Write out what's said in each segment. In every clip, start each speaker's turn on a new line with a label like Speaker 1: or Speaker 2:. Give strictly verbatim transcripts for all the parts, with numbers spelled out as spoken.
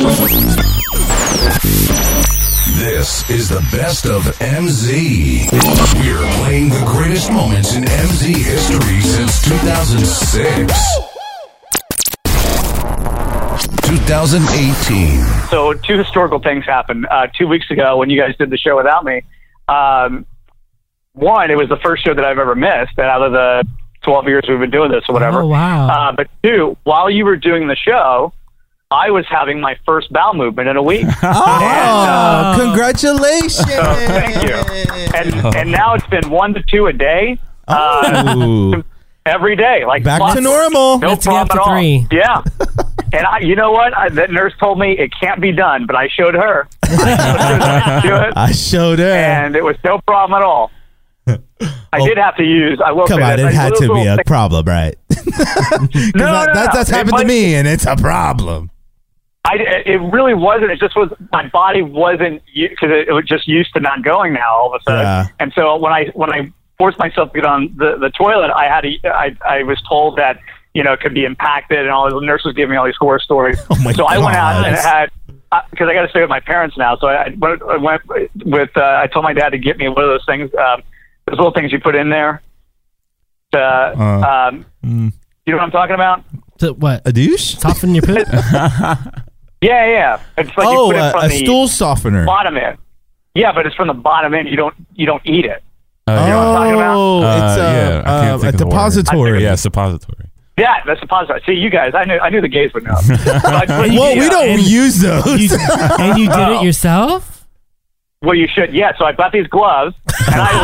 Speaker 1: This is the best of M Z. We're playing the greatest moments in M Z history since two thousand six. two thousand eighteen.
Speaker 2: So two historical things happened uh, two weeks ago when you guys did the show without me. Um, one, it was the first show that I've ever missed out of the twelve years we've been doing this or whatever.
Speaker 3: Oh, wow.
Speaker 2: Uh, but two, while you were doing the show, I was having my first bowel movement in a week.
Speaker 4: Oh,
Speaker 2: and, uh,
Speaker 4: congratulations.
Speaker 2: So thank you. And, and now it's been one to two a day. Uh,
Speaker 4: Oh.
Speaker 2: every day. Like
Speaker 4: Back
Speaker 2: lots-
Speaker 4: to normal.
Speaker 2: No
Speaker 3: Let's get up
Speaker 2: problem
Speaker 3: to
Speaker 2: at all.
Speaker 3: three.
Speaker 2: Yeah. And I, you know what? I, that nurse told me it can't be done, but I showed her. I showed her
Speaker 4: I showed her.
Speaker 2: and it was no problem at all. I did have to use. I will
Speaker 4: Come
Speaker 2: say
Speaker 4: on,
Speaker 2: this,
Speaker 4: it
Speaker 2: I-
Speaker 4: had to
Speaker 2: little
Speaker 4: be a
Speaker 2: thing-
Speaker 4: problem, right? 'Cause
Speaker 2: No,
Speaker 4: that,
Speaker 2: no,
Speaker 4: that-
Speaker 2: no.
Speaker 4: that's
Speaker 2: It
Speaker 4: happened to
Speaker 2: might-
Speaker 4: me, and it's a problem.
Speaker 2: I, it really wasn't. It just was. My body wasn't because it, it was just used to not going now all of a sudden.
Speaker 4: Yeah.
Speaker 2: And so when I when I forced myself to get on the, the toilet, I had to. I I was told that you know it could be impacted, and all the nurses giving me all these horror stories.
Speaker 4: Oh my
Speaker 2: so I went out
Speaker 4: God.
Speaker 2: and had because I got to stay with my parents now. So I, I went, I went with. Uh, I told my dad to get me one of those things. Um, those little things you put in there. To,
Speaker 4: Uh,
Speaker 2: um,
Speaker 4: mm.
Speaker 2: You know what I'm talking about?
Speaker 3: So what?
Speaker 4: A douche?
Speaker 3: Soften your poop?
Speaker 2: Yeah, yeah. It's like
Speaker 4: Oh,
Speaker 2: you put it
Speaker 4: a,
Speaker 2: from
Speaker 4: a
Speaker 2: the
Speaker 4: stool softener.
Speaker 2: bottom end. Yeah, but it's from the bottom end. You don't you don't eat it.
Speaker 5: Uh,
Speaker 2: You know what I'm talking about?
Speaker 4: Oh,
Speaker 5: Uh,
Speaker 4: it's a,
Speaker 5: yeah, I can't
Speaker 4: uh,
Speaker 5: think
Speaker 4: a
Speaker 5: of the word.
Speaker 4: depository.
Speaker 5: Yeah, suppository.
Speaker 2: Yeah, that's a positive. See, you guys, I knew I knew the gays would know. So I put
Speaker 4: Well,
Speaker 2: the,
Speaker 4: we
Speaker 2: uh,
Speaker 4: don't
Speaker 3: and-
Speaker 4: use those.
Speaker 3: You, and you did
Speaker 2: Oh.
Speaker 3: it yourself?
Speaker 2: Well, you should. Yeah. So I bought these gloves, and I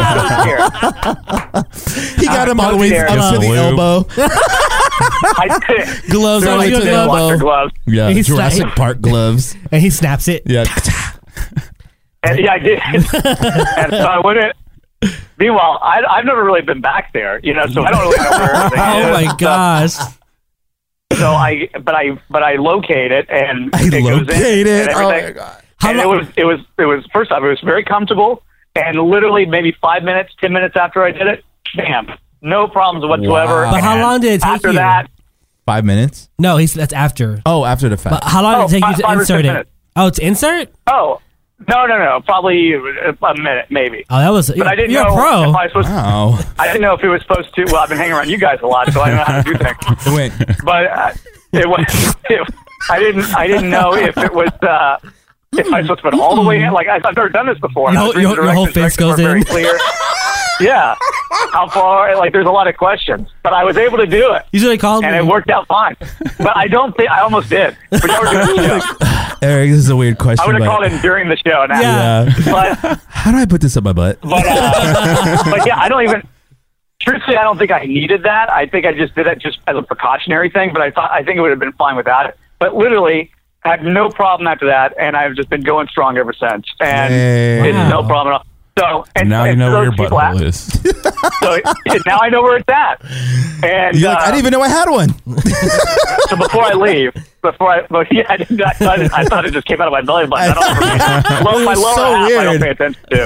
Speaker 2: was so scared.
Speaker 4: he got him all the way
Speaker 2: there.
Speaker 4: up to the
Speaker 5: Lube.
Speaker 4: elbow.
Speaker 2: I did.
Speaker 3: Gloves
Speaker 4: They're
Speaker 3: on
Speaker 4: like
Speaker 3: your
Speaker 4: to the
Speaker 3: glove.
Speaker 4: elbow.
Speaker 2: Watch gloves.
Speaker 4: Yeah,
Speaker 3: He's
Speaker 4: Jurassic
Speaker 3: like-
Speaker 4: Park gloves.
Speaker 3: And he snaps it.
Speaker 4: Yeah.
Speaker 2: And, yeah, I did. And so I went in. Meanwhile, I, I've never really been back there, you know, so I don't really know where everything
Speaker 3: Oh
Speaker 2: is.
Speaker 3: my gosh.
Speaker 2: So I, but I, but I locate it, and
Speaker 4: I
Speaker 2: it goes in
Speaker 4: locate it.
Speaker 2: and
Speaker 4: Oh
Speaker 2: everything.
Speaker 4: my God.
Speaker 2: And it was, it was, it was. First off, it was very comfortable, and literally maybe five minutes, ten minutes after I did it, bam, no problems whatsoever.
Speaker 4: Wow.
Speaker 3: But how
Speaker 2: And
Speaker 3: long did it take
Speaker 2: after
Speaker 3: you?
Speaker 2: that?
Speaker 4: Five minutes?
Speaker 3: No, he's that's after.
Speaker 4: Oh, after the fact.
Speaker 3: But how long
Speaker 2: Oh,
Speaker 3: did it take
Speaker 2: five-
Speaker 3: you to
Speaker 2: five or
Speaker 3: insert
Speaker 2: six
Speaker 3: it?
Speaker 2: minutes.
Speaker 3: Oh, to insert?
Speaker 2: Oh, no, no, no, probably a minute, maybe.
Speaker 3: Oh, that was.
Speaker 2: But I didn't
Speaker 3: you're
Speaker 2: know
Speaker 3: a pro.
Speaker 2: if I was supposed.
Speaker 4: Wow.
Speaker 2: I didn't know if it was supposed to. Well, I've been hanging around you guys a lot, so I don't know how to do things.
Speaker 4: It went.
Speaker 2: But uh, it was. It, I didn't. I didn't know if it was. Uh, if I was supposed to put it all the way in. Like I, I've never done this before.
Speaker 3: Your
Speaker 2: I
Speaker 3: whole-
Speaker 2: was reading
Speaker 3: your-
Speaker 2: the
Speaker 3: your whole
Speaker 2: directions,
Speaker 3: face goes
Speaker 2: directions were
Speaker 3: in.
Speaker 2: very clear. Yeah. How far? Like, there's a lot of questions, but I was able to do it,
Speaker 3: You should have called
Speaker 2: and
Speaker 3: me.
Speaker 2: it worked out fine. But I don't think I almost did. But y'all were doing the show.
Speaker 4: Eric, this is a weird question.
Speaker 2: I would have
Speaker 4: but-
Speaker 2: called in during the show. Now.
Speaker 3: Yeah.
Speaker 4: Yeah.
Speaker 2: But
Speaker 4: How do I put this up my butt?
Speaker 2: But, uh, but yeah, I don't even. Truthfully, I don't think I needed that. I think I just did it just as a precautionary thing. But I thought I think it would have been fine without it. But literally, I had no problem after that, and I've just been going strong ever since. And
Speaker 4: Hey.
Speaker 2: it's no problem at all. So and,
Speaker 5: Now you
Speaker 2: and
Speaker 5: know
Speaker 2: for
Speaker 5: where your
Speaker 2: those people
Speaker 5: butthole
Speaker 2: out-
Speaker 5: is.
Speaker 2: So now I know where it's at. And
Speaker 4: You're like,
Speaker 2: uh,
Speaker 4: I didn't even know I had one.
Speaker 2: so before I leave, before I, but yeah, I, didn't, I, thought it, I thought it just came out of my belly button. I don't know. Low, my
Speaker 4: It's
Speaker 2: lower
Speaker 4: so
Speaker 2: half, I don't
Speaker 4: weird.
Speaker 2: pay attention to.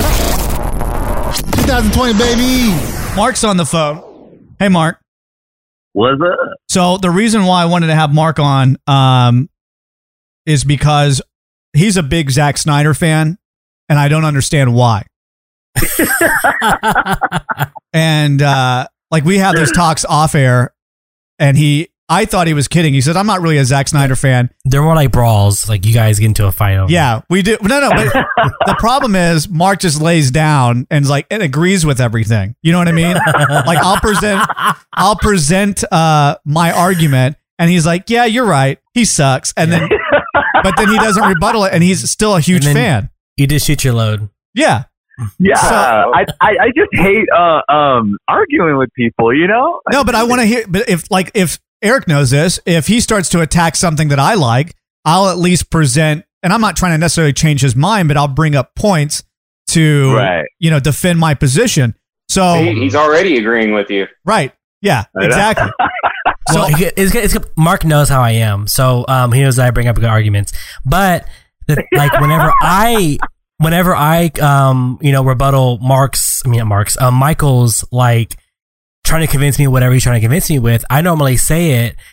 Speaker 4: Yeah.
Speaker 6: twenty twenty, baby. Mark's on the phone. Hey, Mark.
Speaker 7: What's up?
Speaker 6: So the reason why I wanted to have Mark on um, is because he's a big Zack Snyder fan, and I don't understand why. And uh, like we have those talks off air, and he, I thought he was kidding. He said, "I'm not really a Zack Snyder fan."
Speaker 3: They're more like brawls. Like you guys get into a fight over.
Speaker 6: Yeah, we do. No, no. But the problem is, Mark just lays down and is like and agrees with everything. You know what I mean? Like I'll present, I'll present uh, my argument, and he's like, "Yeah, you're right. He sucks." And then, but then he doesn't rebuttal it, and he's still a huge
Speaker 3: And then-
Speaker 6: fan.
Speaker 3: You just shoot your load.
Speaker 6: Yeah.
Speaker 7: Yeah,
Speaker 6: So-
Speaker 7: I, I I just hate uh um arguing with people. You know.
Speaker 6: No, but I want to hear. But if like if Eric knows this, if he starts to attack something that I like, I'll at least present. And I'm not trying to necessarily change his mind, but I'll bring up points to
Speaker 7: Right.
Speaker 6: you know defend my position. So
Speaker 8: He, he's already agreeing with you.
Speaker 6: right, yeah,
Speaker 7: I know.
Speaker 6: exactly.
Speaker 3: Well,
Speaker 6: So-
Speaker 3: he- it's, it's, Mark knows how I am, so um, he knows that I bring up good arguments. But the, like whenever I, whenever I, um, you know, rebuttal Mark's, I mean not Mark's, um, Michael's like trying to convince me whatever he's trying to convince me with, I normally say it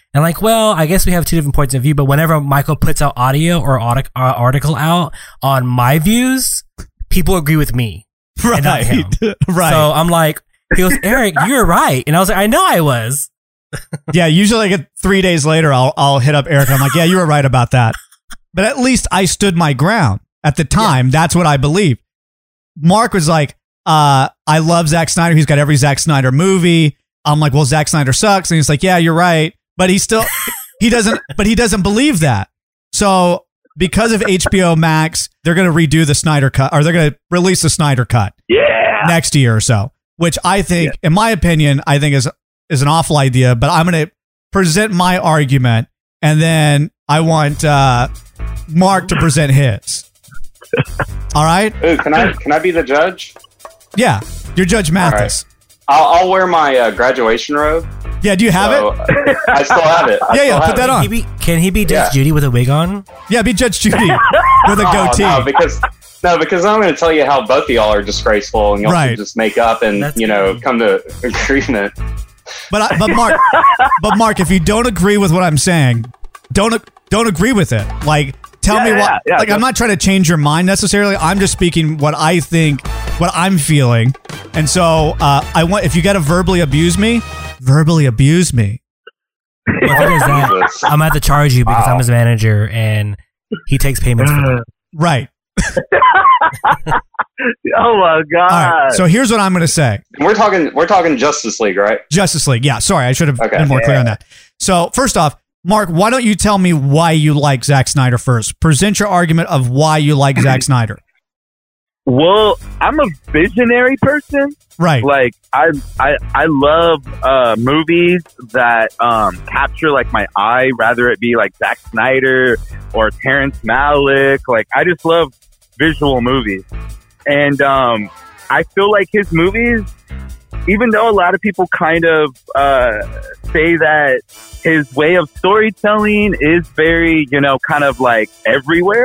Speaker 3: And like, well, I guess we have two different points of view, but whenever Michael puts out audio or artic- uh, article out on my views, people agree with me.
Speaker 6: Right.
Speaker 3: And not him.
Speaker 6: Right.
Speaker 3: So I'm like, he goes, Eric, you're right. And I was like, I know I was.
Speaker 6: Yeah, usually like three days later, I'll I'll hit up Eric. And I'm like, yeah, you were right about that. But at least I stood my ground at the time. Yeah. That's what I believed. Mark was like, uh, I love Zack Snyder. He's got every Zack Snyder movie. I'm like, well, Zack Snyder sucks. And he's like, yeah, you're right. But he still, he doesn't, but he doesn't believe that. So because of H B O Max, they're going to redo the Snyder cut, or they're going to release the Snyder cut
Speaker 7: Yeah.
Speaker 6: next year or so, which I think, in my opinion, I think is, is an awful idea, but I'm going to present my argument, and then I want uh, Mark to present his. All right?
Speaker 8: Ooh, can I can I be the judge?
Speaker 6: Yeah, you're Judge Mathis.
Speaker 8: I'll, I'll wear my uh, graduation robe.
Speaker 6: Yeah, do you have
Speaker 8: So,
Speaker 6: it?
Speaker 8: I still have it. I
Speaker 6: Yeah,
Speaker 8: still
Speaker 6: yeah,
Speaker 8: have
Speaker 6: put that
Speaker 8: it.
Speaker 6: on.
Speaker 3: Can he be, can he be Judge
Speaker 8: Yeah.
Speaker 3: Judy with a wig on?
Speaker 6: Yeah, be Judge Judy with a
Speaker 8: Oh,
Speaker 6: goatee.
Speaker 8: no, because no, because I'm going to tell you how both of y'all are disgraceful, and y'all
Speaker 6: Right.
Speaker 8: should just make up and
Speaker 3: That's
Speaker 8: you know
Speaker 3: good.
Speaker 8: come to agreement.
Speaker 6: But I, but Mark, but Mark, if you don't agree with what I'm saying, don't don't agree with it. Like, tell
Speaker 7: Yeah,
Speaker 6: me
Speaker 7: yeah,
Speaker 6: what.
Speaker 7: yeah,
Speaker 6: like, I'm not trying to change your mind necessarily. I'm just speaking what I think, what I'm feeling, and so uh, I want. If you got to verbally abuse me, verbally abuse me.
Speaker 3: Well, if he does that,
Speaker 8: Jesus.
Speaker 3: I'm going to have to charge you because
Speaker 8: Wow.
Speaker 3: I'm his manager and he takes payments for that.
Speaker 6: Right.
Speaker 7: Oh my god.
Speaker 6: All right. So here's what I'm going to say.
Speaker 8: We're talking we're talking Justice League, right?
Speaker 6: Justice League. Yeah. Sorry, I should have
Speaker 8: Okay.
Speaker 6: been more clear on that. So first off, Mark, why don't you tell me why you like Zack Snyder first? Present your argument of why you like Zack Snyder.
Speaker 7: Well, I'm a visionary person.
Speaker 6: Right.
Speaker 7: Like I I I love uh, movies that um, capture like my eye, rather it be like Zack Snyder or Terrence Malick. Like I just love visual movies, and um, I feel like his movies, even though a lot of people kind of uh, say that his way of storytelling is very, you know, kind of like everywhere.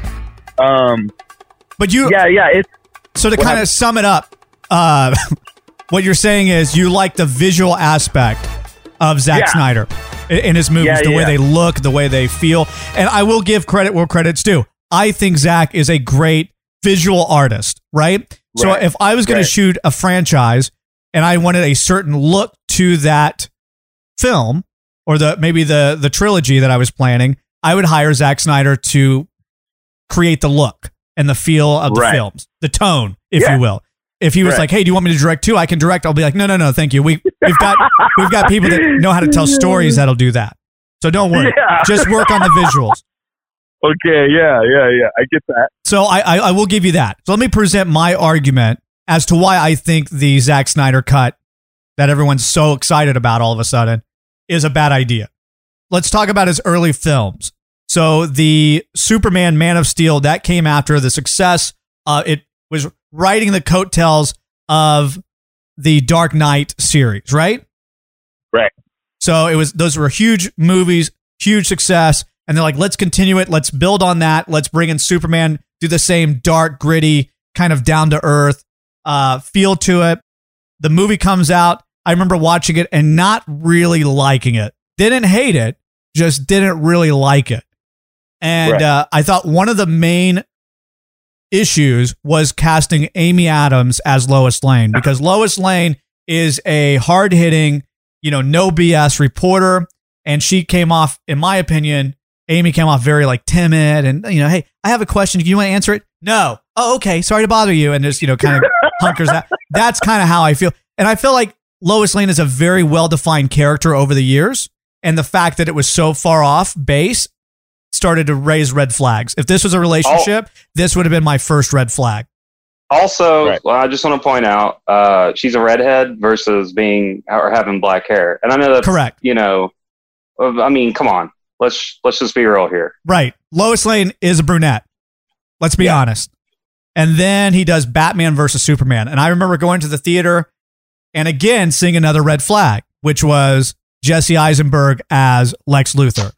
Speaker 7: Um,
Speaker 6: But you,
Speaker 7: yeah, yeah, it's
Speaker 6: so to
Speaker 7: What
Speaker 6: kind of
Speaker 7: happened?
Speaker 6: sum it up, uh, what you're saying is you like the visual aspect of Zack
Speaker 7: Yeah.
Speaker 6: Snyder in, in his movies,
Speaker 7: Yeah,
Speaker 6: the way
Speaker 7: yeah.
Speaker 6: they look, the way they feel. And I will give credit where credit's due. I think Zack is a great visual artist, right? So
Speaker 7: Right.
Speaker 6: if I was going
Speaker 7: Right.
Speaker 6: to shoot a franchise and I wanted a certain look to that film or the maybe the the trilogy that I was planning, I would hire Zack Snyder to create the look and the feel of the
Speaker 7: Right.
Speaker 6: films, the tone, if
Speaker 7: Yeah.
Speaker 6: you will. If he was
Speaker 7: Right.
Speaker 6: like, "Hey, do you want me to direct too? I can direct." I'll be like, "No, no, no, thank you. We we've got we've got people that know how to tell stories that'll do that. So don't worry.
Speaker 7: Yeah.
Speaker 6: Just work on the visuals."
Speaker 7: okay. Yeah, yeah, yeah. I get that.
Speaker 6: So I, I I will give you that. So let me present my argument as to why I think the Zack Snyder cut that everyone's so excited about all of a sudden is a bad idea. Let's talk about his early films. So the Superman Man of Steel, that came after the success. Uh, it was riding the coattails of the Dark Knight series, right?
Speaker 7: Right.
Speaker 6: So it was those were huge movies, huge success, and they're like, let's continue it, let's build on that, let's bring in Superman, do the same dark, gritty, kind of down to earth uh, feel to it. The movie comes out. I remember watching it and not really liking it. Didn't hate it, just didn't really like it. And
Speaker 7: Right.
Speaker 6: uh, I thought one of the main issues was casting Amy Adams as Lois Lane, because Lois Lane is a hard hitting, you know, no B S reporter. And she came off, in my opinion, Amy came off very like timid and, you know, hey, I have a question. Do you want to answer it? No. Oh, okay. Sorry to bother you. And just, you know, kind of hunkers out. That's kind of how I feel. And I feel like Lois Lane is a very well defined character over the years. And the fact that it was so far off base started to raise red flags. If this was a relationship, this would have been my first red flag.
Speaker 8: Also,
Speaker 7: Right.
Speaker 8: well, I just want to point out, uh, she's a redhead versus being or having black hair, and I know that's
Speaker 6: Correct.
Speaker 8: You know, I mean, come on, let's let's just be real here.
Speaker 6: Right. Lois Lane is a brunette. Let's be
Speaker 8: Yeah.
Speaker 6: honest. And then he does Batman versus Superman. And I remember going to the theater and again seeing another red flag, which was Jesse Eisenberg as Lex Luthor.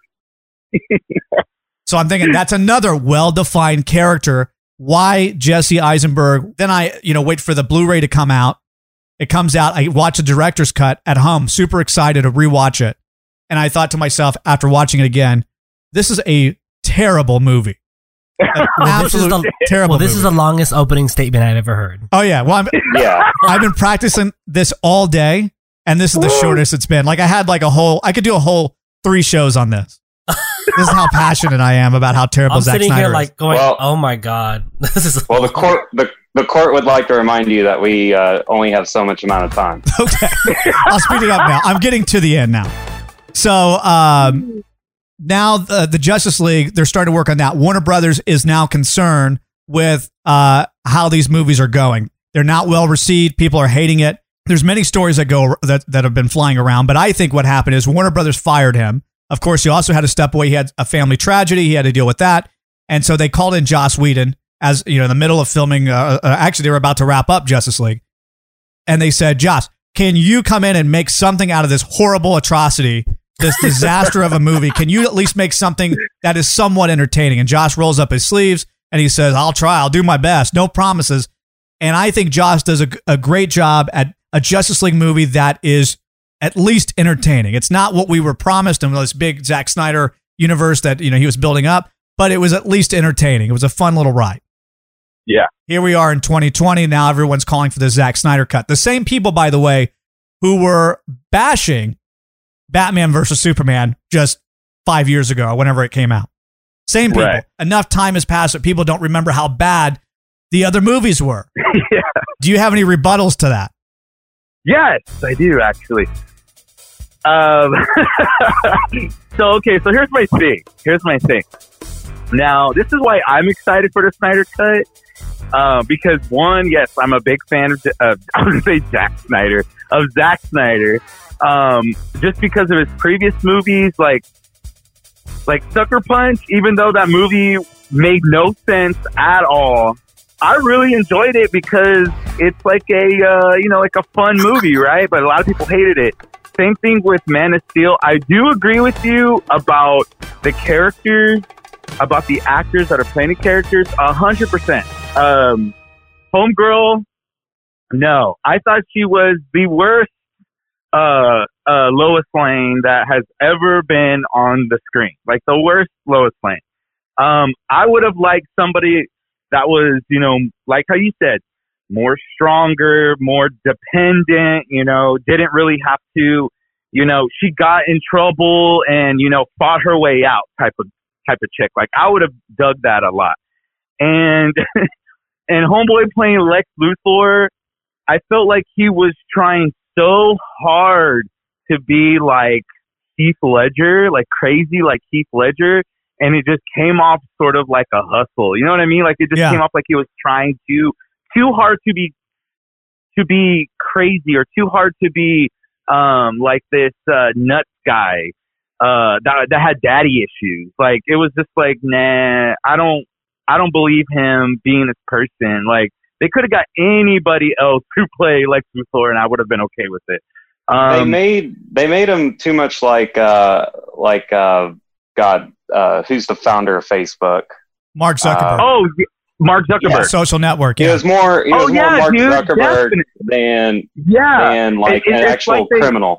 Speaker 6: So I'm thinking that's another well-defined character. Why Jesse Eisenberg? Then I, you know, wait for the Blu-ray to come out. It comes out. I watch the director's cut at home. Super excited to rewatch it. and I thought to myself after watching it again, this is a terrible movie. An
Speaker 3: Well, this is
Speaker 6: absolute
Speaker 3: the
Speaker 6: terrible
Speaker 3: well, this is
Speaker 6: movie.
Speaker 3: the longest opening statement I've ever heard.
Speaker 6: Oh yeah, well I'm,
Speaker 8: Yeah.
Speaker 6: I've been practicing this all day, and this is the shortest it's been. Like I had like a whole, I could do a whole three shows on this. This is how passionate I am about how terrible
Speaker 3: I'm
Speaker 6: Zack
Speaker 3: sitting
Speaker 6: Snyder
Speaker 3: here
Speaker 6: is.
Speaker 3: like going,
Speaker 8: Well-
Speaker 3: "Oh my god, this is."
Speaker 8: Well, the court the the court would like to remind you that we uh, only have so much amount of time.
Speaker 6: Okay, I'll speed it up now. I'm getting to the end now. So um, now the, the Justice League, they're starting to work on that. Warner Brothers is now concerned with uh, how these movies are going. They're not well received. People are hating it. There's many stories that go that, that have been flying around, but I think what happened is Warner Brothers fired him. Of course, he also had to step away. He had a family tragedy. He had to deal with that. And so they called in Joss Whedon as, you know, in the middle of filming. Uh, uh, actually, they were about to wrap up Justice League. And they said, Joss, can you come in and make something out of this horrible atrocity, this disaster of a movie? Can you at least make something that is somewhat entertaining? And Joss rolls up his sleeves and he says, I'll try. I'll do my best. No promises. And I think Joss does a, a great job at a Justice League movie that is at least entertaining. It's not what we were promised in this big Zack Snyder universe that, you know, he was building up, but it was at least entertaining. It was a fun little ride.
Speaker 7: Yeah.
Speaker 6: Here we are in twenty twenty. Now everyone's calling for the Zack Snyder cut. The same people, by the way, who were bashing Batman versus Superman just five years ago, whenever it came out. Same people.
Speaker 7: Right.
Speaker 6: Enough time has passed that people don't remember how bad the other movies were.
Speaker 7: Yeah.
Speaker 6: Do you have any rebuttals to that?
Speaker 7: Yes, I do actually. Um, so okay, so here's my thing. Here's my thing. Now, this is why I'm excited for the Snyder Cut. Uh, because one, yes, I'm a big fan of, of I was gonna say Zack Snyder of Zack Snyder. Um, just because of his previous movies, like like Sucker Punch. Even though that movie made no sense at all, I really enjoyed it because it's like a uh, you know like a fun movie, right? But a lot of people hated it. Same thing with Man of Steel. I do agree with you about the characters, about the actors that are playing the characters, a hundred percent. Um, Homegirl, no, I thought she was the worst uh, uh, Lois Lane that has ever been on the screen, like the worst Lois Lane. Um, I would have liked somebody that was, you know, like how you said, more stronger, more dependent, you know, didn't really have to, you know, she got in trouble and, you know, fought her way out type of, type of chick. Like I would have dug that a lot. And, and Homeboy playing Lex Luthor, I felt like he was trying so hard to be like Heath Ledger, like crazy, like Heath Ledger. And it just came off sort of like a hustle. You know what I mean? Like it just
Speaker 6: Yeah.
Speaker 7: came off like he was trying to, too hard to be, to be crazy or too hard to be, um, like this, uh, nuts guy, uh, that, that had daddy issues. Like it was just like, nah, I don't, I don't believe him being this person. Like they could have got anybody else to play Lex Luthor and I would have been okay with it. Um,
Speaker 8: they made they made him too much like uh, like uh, God. Uh, who's the founder of Facebook?
Speaker 6: Mark Zuckerberg.
Speaker 7: oh, Mark Zuckerberg.
Speaker 6: Yeah, social network.
Speaker 8: He
Speaker 6: Yeah.
Speaker 8: was more. He
Speaker 7: Oh,
Speaker 8: was
Speaker 7: yeah,
Speaker 8: more Mark
Speaker 7: dude,
Speaker 8: Zuckerberg
Speaker 7: definitely.
Speaker 8: than
Speaker 7: yeah.
Speaker 8: than like
Speaker 7: It-
Speaker 8: an
Speaker 7: it's
Speaker 8: actual
Speaker 7: like they-
Speaker 8: criminal.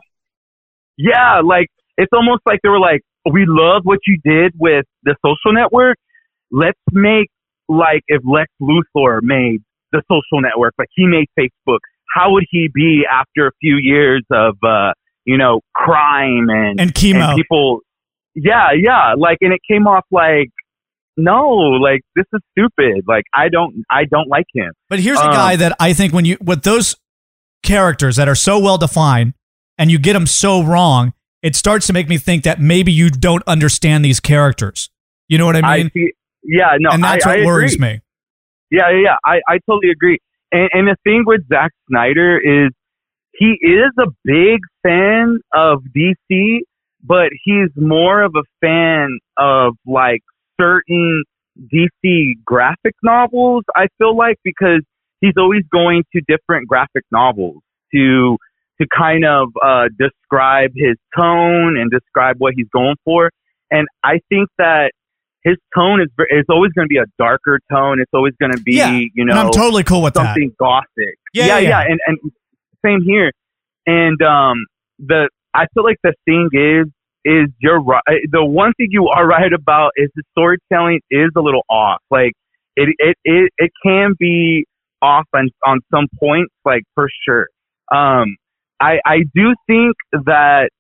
Speaker 7: Yeah, like it's almost like they were like, we love what you did with the social network. Let's make like if Lex Luthor made the social network, like he made Facebook, how would he be after a few years of uh, you know, crime and
Speaker 6: And chemo.
Speaker 7: and people? Yeah, yeah, like, and it came off like, no, like this is stupid. Like I don't, I don't like him.
Speaker 6: But here's a
Speaker 7: Um,
Speaker 6: guy that I think when you, with those characters that are so well defined and you get them so wrong, it starts to make me think that maybe you don't understand these characters. You know what I mean?
Speaker 7: I see. Yeah, no,
Speaker 6: and that's
Speaker 7: I,
Speaker 6: what
Speaker 7: I
Speaker 6: worries
Speaker 7: agree.
Speaker 6: me.
Speaker 7: Yeah, yeah, yeah. I, I totally agree. And, and the thing with Zack Snyder is he is a big fan of D C, but he's more of a fan of like certain D C graphic novels, I feel like, because he's always going to different graphic novels to to kind of uh, describe his tone and describe what he's going for. And I think that his tone is is always going to be a darker tone. It's always going to be,
Speaker 6: Yeah,
Speaker 7: you
Speaker 6: and
Speaker 7: know,
Speaker 6: I'm totally cool with that.
Speaker 7: something gothic.
Speaker 6: Yeah,
Speaker 7: yeah,
Speaker 6: yeah, yeah.
Speaker 7: And, and same here. And um, the I feel like the thing is, is you're right. The one thing you are right about is the storytelling is a little off. Like it, it, it, it can be off on, on some points, like for sure. Um, I, I do think that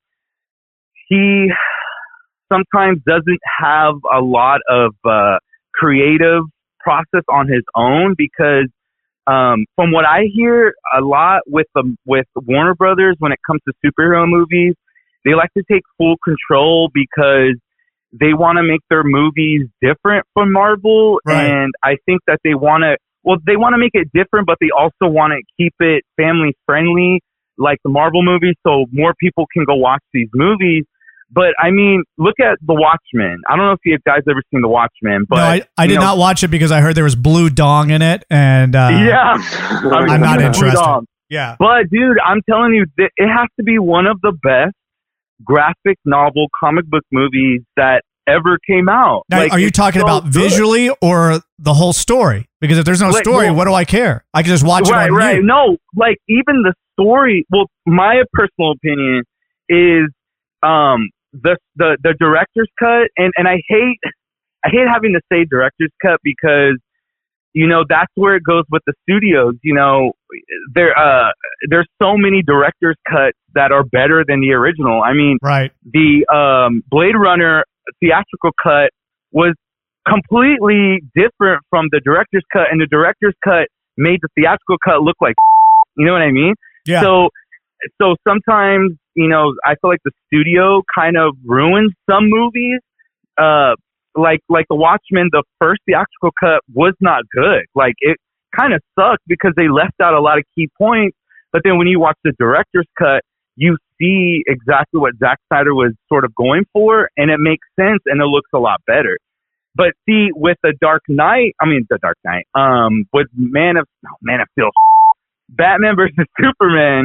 Speaker 7: he sometimes doesn't have a lot of uh, creative process on his own because um, from what I hear a lot with the, with Warner Brothers when it comes to superhero movies, they like to take full control because they want to make their movies different from Marvel.
Speaker 6: Right.
Speaker 7: And I think that they want to, well, they want to make it different, but they also want to keep it family friendly like the Marvel movies so more people can go watch these movies. But I mean, look at The Watchmen. I don't know if you guys ever seen The Watchmen, but
Speaker 6: no, I, I did
Speaker 7: know,
Speaker 6: not watch it because I heard there was blue dong in it, and uh,
Speaker 7: yeah,
Speaker 6: I'm, I'm not interested. Yeah,
Speaker 7: but dude, I'm telling you, it has to be one of the best graphic novel comic book movies that ever came out.
Speaker 6: Now,
Speaker 7: like,
Speaker 6: are you talking
Speaker 7: so
Speaker 6: about
Speaker 7: good.
Speaker 6: visually or the whole story? Because if there's no
Speaker 7: Like,
Speaker 6: story,
Speaker 7: well,
Speaker 6: what do I care? I can just watch
Speaker 7: right,
Speaker 6: it on
Speaker 7: right.
Speaker 6: mute.
Speaker 7: No, like even the story. Well, my personal opinion is um the the the director's cut, and and I hate I hate having to say director's cut because you know that's where it goes with the studios. You know, there uh there's so many director's cuts that are better than the original. I mean,
Speaker 6: Right.
Speaker 7: the um Blade Runner theatrical cut was completely different from the director's cut, and the director's cut made the theatrical cut look like, you know what I mean?
Speaker 6: Yeah.
Speaker 7: So, so sometimes, you know, I feel like the studio kind of ruins some movies. Uh, like, like The Watchmen, the first theatrical cut was not good. Like, it kind of sucked because they left out a lot of key points. But then when you watch the director's cut, you see exactly what Zack Snyder was sort of going for, and it makes sense, and it looks a lot better. But see, with the Dark Knight, I mean, the Dark Knight, um, with Man of, no, Man of Steel, Batman versus Superman,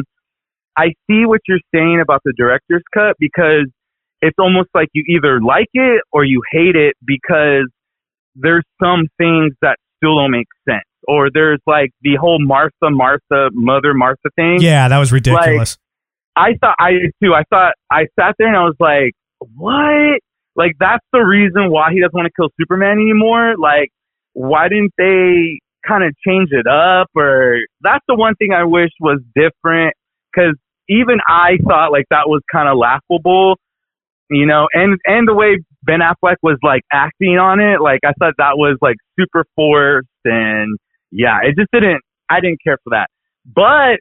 Speaker 7: I see what you're saying about the director's cut because it's almost like you either like it or you hate it because there's some things that still don't make sense. Or there's like the whole Martha, Martha, Mother Martha thing.
Speaker 6: Yeah, that was ridiculous.
Speaker 7: Like, I thought, I did too. I thought, I sat there and I was like, what? Like, that's the reason why he doesn't want to kill Superman anymore. Like, why didn't they kind of change it up? Or that's the one thing I wish was different. Because even I thought like that was kind of laughable, you know, and, and the way Ben Affleck was like acting on it, like I thought that was like super forced, and yeah, it just didn't, I didn't care for that. But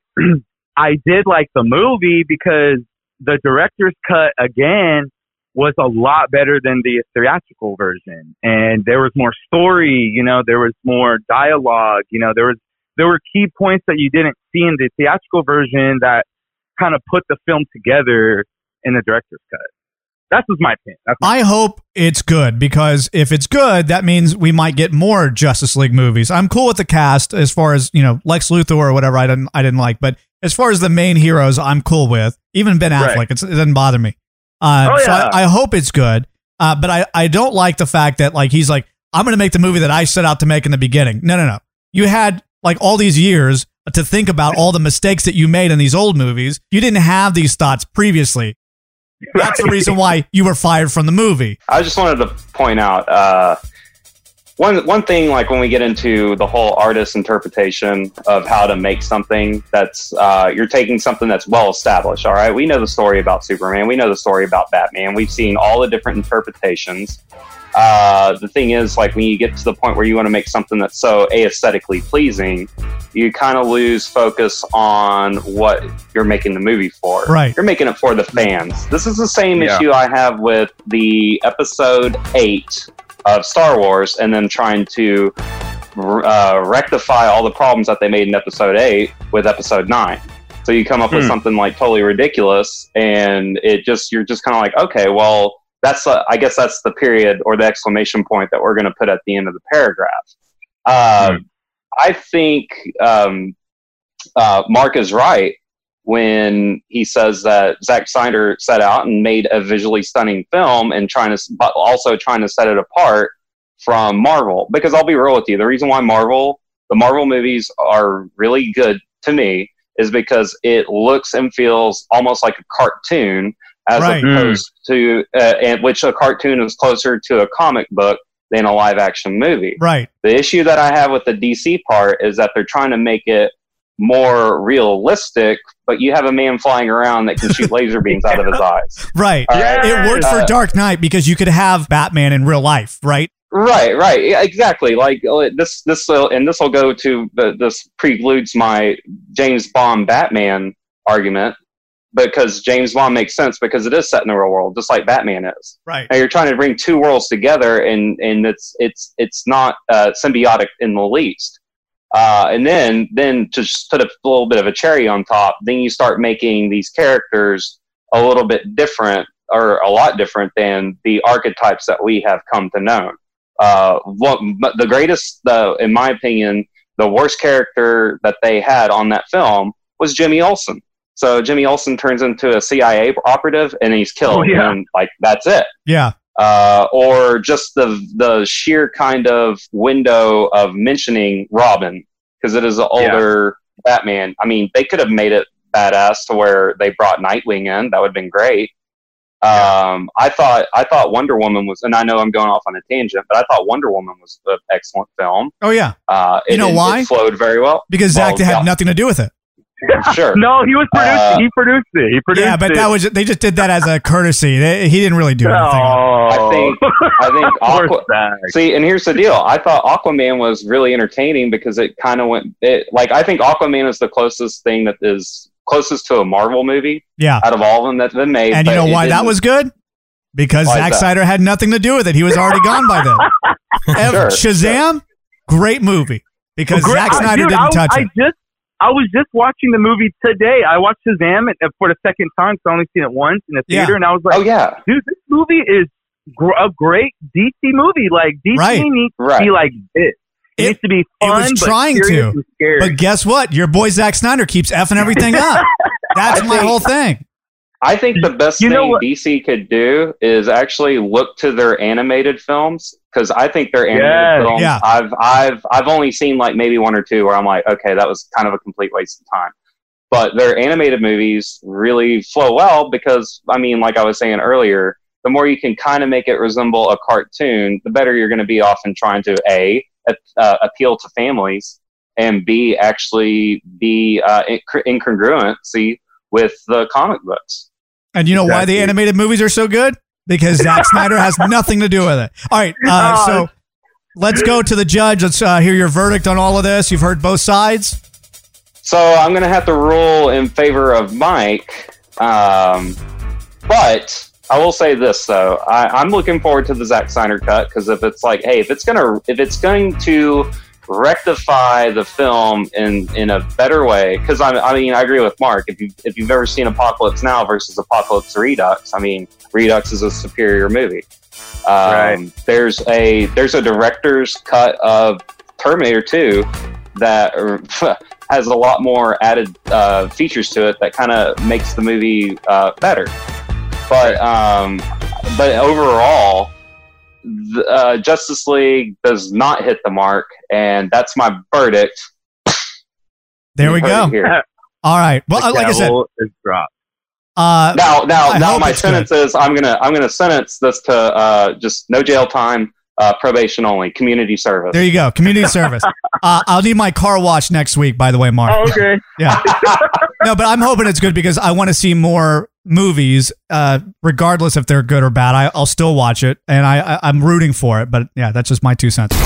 Speaker 7: I did like the movie because the director's cut again was a lot better than the theatrical version, and there was more story, you know, there was more dialogue, you know, there was, there were key points that you didn't see in the theatrical version that kind of put the film together in the director's cut. That's just my opinion. That's my
Speaker 6: I hope it's good because if it's good, that means we might get more Justice League movies. I'm cool with the cast as far as, you know, Lex Luthor or whatever I didn't I didn't like, but as far as the main heroes, I'm cool with. Even Ben Affleck,
Speaker 7: Right.
Speaker 6: it's, it doesn't bother me. Uh,
Speaker 7: Oh,
Speaker 6: so
Speaker 7: yeah.
Speaker 6: I, I hope it's good. Uh, but I, I don't like the fact that like he's like, I'm going to make the movie that I set out to make in the beginning. No, no, no. You had like all these years to think about all the mistakes that you made in these old movies. You didn't have these thoughts previously. That's the reason why you were fired from the movie.
Speaker 8: I just wanted to point out uh, one one thing. Like when we get into the whole artist interpretation of how to make something that's uh, you're taking something that's well established. All right, we know the story about Superman. We know the story about Batman. We've seen all the different interpretations. Uh, the thing is, like when you get to the point where you want to make something that's so aesthetically pleasing, you kind of lose focus on what you're making the movie for.
Speaker 6: Right.
Speaker 8: You're making it for the fans. This is the same
Speaker 7: Yeah.
Speaker 8: issue I have with the episode eight of Star Wars and then trying to uh, rectify all the problems that they made in episode eight with episode nine. So you come up with
Speaker 7: Hmm.
Speaker 8: something like totally ridiculous, and it just, you're just kind of like, okay, well, that's, uh, I guess that's the period or the exclamation point that we're going to put at the end of the paragraph. Uh,
Speaker 7: Hmm.
Speaker 8: I think um, uh, Mark is right when he says that Zack Snyder set out and made a visually stunning film and trying to, but also trying to set it apart from Marvel. Because I'll be real with you, the reason why Marvel, the Marvel movies are really good to me is because it looks and feels almost like a cartoon, as
Speaker 6: Right.
Speaker 8: opposed to uh, and which a cartoon is closer to a comic book than a live action movie.
Speaker 6: Right.
Speaker 8: The issue that I have with the D C part is that they're trying to make it more realistic, but you have a man flying around that can shoot laser beams out of his eyes.
Speaker 6: Right.
Speaker 8: All right?
Speaker 6: It worked for
Speaker 8: Uh,
Speaker 6: Dark Knight because you could have Batman in real life, right?
Speaker 8: Right, right, yeah, exactly. Like uh, this, this, uh, and this will go to the, this preludes my James Bond Batman argument because James Bond makes sense because it is set in the real world, just like Batman is.
Speaker 6: Right.
Speaker 8: Now you're trying to bring two worlds together, and and it's it's it's not uh, symbiotic in the least. Uh, and then then to just put a little bit of a cherry on top, then you start making these characters a little bit different or a lot different than the archetypes that we have come to know. Uh, what but the greatest, the in my opinion, the worst character that they had on that film was Jimmy Olsen. So Jimmy Olsen turns into a C I A operative and he's killed,
Speaker 7: Oh, yeah.
Speaker 8: and like that's it.
Speaker 6: Yeah.
Speaker 8: Uh, or just the the sheer kind of window of mentioning Robin because it is an older Batman. I mean, they could have made it badass to where they brought Nightwing in. That would have been great. Um, I thought I thought Wonder Woman was, and I know I'm going off on a tangent, but I thought Wonder Woman was an excellent film.
Speaker 6: Oh, yeah.
Speaker 8: Uh,
Speaker 6: You
Speaker 8: it,
Speaker 6: know
Speaker 8: it-
Speaker 6: why?
Speaker 8: It flowed very well
Speaker 6: Because Zach
Speaker 8: Well,
Speaker 6: had
Speaker 8: yeah,
Speaker 6: nothing to do with it.
Speaker 8: Sure.
Speaker 7: No, he was producing.
Speaker 8: Uh,
Speaker 7: he produced it. He produced
Speaker 6: Yeah, but
Speaker 7: it.
Speaker 6: that was they just did that as a courtesy. They, he didn't really do anything.
Speaker 7: Oh,
Speaker 8: I think I think
Speaker 7: Poor
Speaker 8: Aqua,
Speaker 7: Zach.
Speaker 8: see, and here's the deal. I thought Aquaman was really entertaining because it kind of went it, like I think Aquaman is the closest thing that is closest to a Marvel movie
Speaker 6: Yeah.
Speaker 8: out of all of them that's been made.
Speaker 6: And you
Speaker 8: but
Speaker 6: know
Speaker 8: it
Speaker 6: why that
Speaker 8: didn't-
Speaker 6: was good? Because
Speaker 8: Why is
Speaker 6: Zack
Speaker 8: that?
Speaker 6: Snyder had nothing to do with it. He was already gone by then. Ev-
Speaker 8: Sure,
Speaker 6: Shazam, great movie. Because
Speaker 7: Great-
Speaker 6: Zack Snyder
Speaker 7: dude,
Speaker 6: didn't
Speaker 7: I,
Speaker 6: touch
Speaker 7: I
Speaker 6: it.
Speaker 7: just, I was just watching the movie today. I watched Shazam it- for the second time because I only seen it once in the theater,
Speaker 6: Yeah.
Speaker 7: and I was like,
Speaker 8: Oh yeah,
Speaker 7: dude, this movie is gr- a great D C movie. Like D C
Speaker 6: Right.
Speaker 7: needs to
Speaker 8: Right.
Speaker 7: be like this. It,
Speaker 6: It-
Speaker 7: needs to be
Speaker 6: it
Speaker 7: fun,
Speaker 6: was
Speaker 7: but
Speaker 6: trying
Speaker 7: serious
Speaker 6: to,
Speaker 7: and scary.
Speaker 6: But guess what? Your boy Zack Snyder keeps effing everything up. That's
Speaker 8: I
Speaker 6: my
Speaker 8: think-
Speaker 6: whole thing.
Speaker 8: I think the best
Speaker 7: You know
Speaker 8: thing
Speaker 7: what-
Speaker 8: D C could do is actually look to their animated films because I think their animated
Speaker 7: Yes.
Speaker 8: films.
Speaker 6: Yeah.
Speaker 8: I've I've I've only seen like maybe one or two where I'm like, okay, that was kind of a complete waste of time. But their animated movies really flow well because I mean, like I was saying earlier, the more you can kind of make it resemble a cartoon, the better you're going to be off in trying to a uh, appeal to families and b actually be uh, inc- incongruency with the comic books.
Speaker 6: And you know why the
Speaker 7: Exactly.
Speaker 6: animated movies are so good? Because Zack Snyder has nothing to do with it. All right, uh, so let's go to the judge. Let's uh, hear your verdict on all of this. You've heard both sides.
Speaker 8: So I'm going to have to rule in favor of Mike. Um, but I will say this though, I, I'm looking forward to the Zack Snyder cut because if it's like, hey, if it's gonna, if it's going to rectify the film in in a better way, because I, I mean, I agree with Mark. If you if you've ever seen Apocalypse Now versus Apocalypse Redux, I mean, Redux is a superior movie. Um,
Speaker 7: Right.
Speaker 8: There's a there's a director's cut of Terminator two that has a lot more added uh, features to it that kind of makes the movie uh, better. But um, but overall, the, uh, Justice League does not hit the mark, and that's my verdict.
Speaker 6: There we
Speaker 8: You heard
Speaker 6: go.
Speaker 8: it here.
Speaker 6: All right. Well,
Speaker 7: The
Speaker 6: uh, like I said,
Speaker 7: gavel is dropped.
Speaker 6: uh,
Speaker 8: Now, now,
Speaker 6: I
Speaker 8: now,
Speaker 6: hope
Speaker 8: my
Speaker 6: it's
Speaker 8: sentence is I'm gonna I'm gonna sentence this to uh, just no jail time, uh, probation only, community service.
Speaker 6: there you go. Community service. Uh, I'll need my car washed next week, by the way, Mark.
Speaker 7: Oh, okay.
Speaker 6: Yeah. No, but I'm hoping it's good because I want to see more movies, uh, regardless if they're good or bad. I, I'll still watch it, and I, I, I'm rooting for it. But yeah, that's just my two cents.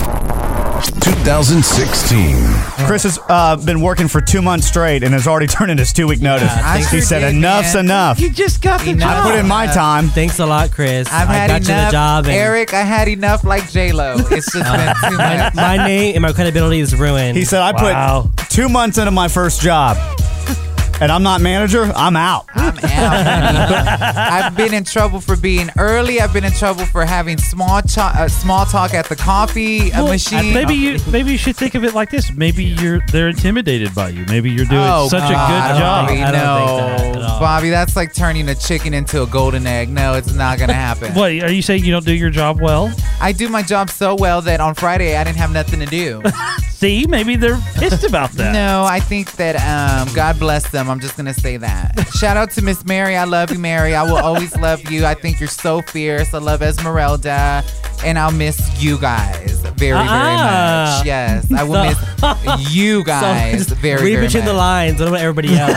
Speaker 1: twenty sixteen.
Speaker 5: Chris has uh, been working for two months straight and has already turned in his two-week notice.
Speaker 3: I
Speaker 5: he
Speaker 9: sure
Speaker 5: said,
Speaker 9: did,
Speaker 5: enough's
Speaker 9: man.
Speaker 5: enough.
Speaker 9: You just got the
Speaker 5: I
Speaker 9: job.
Speaker 5: put in my time.
Speaker 3: Thanks a lot, Chris.
Speaker 9: I've
Speaker 3: I
Speaker 9: had
Speaker 3: got
Speaker 9: enough.
Speaker 3: you the job. And
Speaker 9: Eric, I had enough like J-Lo. It's just been too
Speaker 3: my,
Speaker 9: much.
Speaker 3: my name and my credibility is ruined.
Speaker 5: He said, I
Speaker 3: Wow.
Speaker 5: put two months into my first job, and I'm not manager. I'm out.
Speaker 9: I'm out. I've been in trouble for being early. I've been in trouble for having small cho- uh, small talk at the coffee uh,
Speaker 10: Well,
Speaker 9: machine.
Speaker 10: Maybe you maybe you should think of it like this. Maybe you're they're intimidated by you. Maybe you're doing
Speaker 9: Oh,
Speaker 10: such a
Speaker 9: God,
Speaker 10: good job.
Speaker 9: Bobby,
Speaker 3: I don't
Speaker 9: no,
Speaker 3: think that at all.
Speaker 9: Bobby, that's like turning a chicken into a golden egg. No, it's not gonna happen.
Speaker 10: What are you saying? You don't do your job well?
Speaker 9: I do my job so well that on Friday I didn't have nothing to do.
Speaker 10: See, maybe they're pissed about that.
Speaker 9: No, I think that um, God bless them. I'm just gonna say that. Shout out to Miss Mary. I love you, Mary. I will always love you. I think you're so fierce. I love Esmeralda, and I'll miss you guys very, very
Speaker 3: Ah.
Speaker 9: much. Yes, I will miss you guys
Speaker 3: so,
Speaker 9: very,
Speaker 3: read
Speaker 9: very
Speaker 3: between
Speaker 9: much.
Speaker 3: the lines. What about everybody else?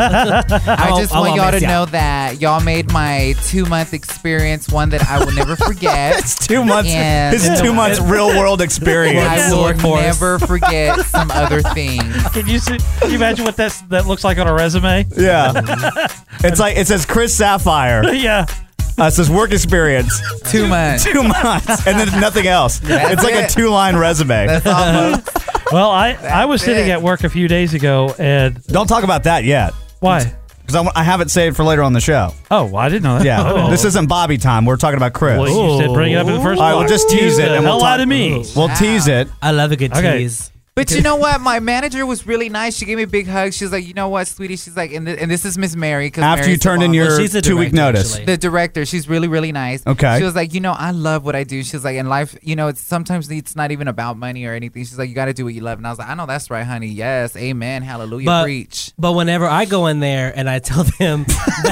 Speaker 9: I just
Speaker 3: I
Speaker 9: want
Speaker 3: won't
Speaker 9: y'all to
Speaker 3: miss ya.
Speaker 9: know that y'all made my two month experience one that I will never forget.
Speaker 6: It's two months.
Speaker 9: And
Speaker 6: It's two months real world experience.
Speaker 9: I
Speaker 3: the
Speaker 9: will
Speaker 3: workforce.
Speaker 9: never forget some other things.
Speaker 10: Can you see, can you imagine what that's, that looks like on a resume?
Speaker 6: Yeah. It's like it says Chris Sapphire.
Speaker 10: Yeah.
Speaker 6: Uh, it says work experience.
Speaker 9: Two months.
Speaker 6: Two months. And then nothing else.
Speaker 9: That's
Speaker 6: it's like
Speaker 9: it.
Speaker 6: a two line resume.
Speaker 9: That's almost.
Speaker 10: Well, I, I was sitting
Speaker 9: it.
Speaker 10: at work a few days ago, and
Speaker 6: Don't talk about that yet.
Speaker 10: why?
Speaker 6: Because I, wa- I have it saved for later on the show.
Speaker 10: Oh, well, I didn't know that.
Speaker 6: Yeah.
Speaker 10: Oh.
Speaker 6: This isn't Bobby time. We're talking about Chris.
Speaker 10: Well, you said bring it up in the first
Speaker 6: All right, we'll
Speaker 10: block.
Speaker 6: just tease it
Speaker 10: the
Speaker 6: and we'll
Speaker 10: hell
Speaker 6: talk-
Speaker 10: out of me.
Speaker 6: We'll tease it.
Speaker 3: I love a good
Speaker 10: Okay.
Speaker 3: tease.
Speaker 9: But you know what? My manager was really nice. She gave me a big hug. She was like, you know what, sweetie? She's like, and, th- and this is Miss Mary. 'cause
Speaker 6: After
Speaker 9: Mary's
Speaker 6: you
Speaker 9: the
Speaker 6: turned in
Speaker 9: boss.
Speaker 6: your
Speaker 3: Well, she's the
Speaker 6: two week
Speaker 3: director,
Speaker 6: notice.
Speaker 3: actually.
Speaker 9: The director, she's really, really nice.
Speaker 6: Okay.
Speaker 9: She was like, you know, I love what I do. She was like, in life, you know, it's sometimes it's not even about money or anything. She's like, you got to do what you love. And I was like, I know that's right, honey. Yes, amen, hallelujah,
Speaker 3: But,
Speaker 9: preach.
Speaker 3: but whenever I go in there and I tell them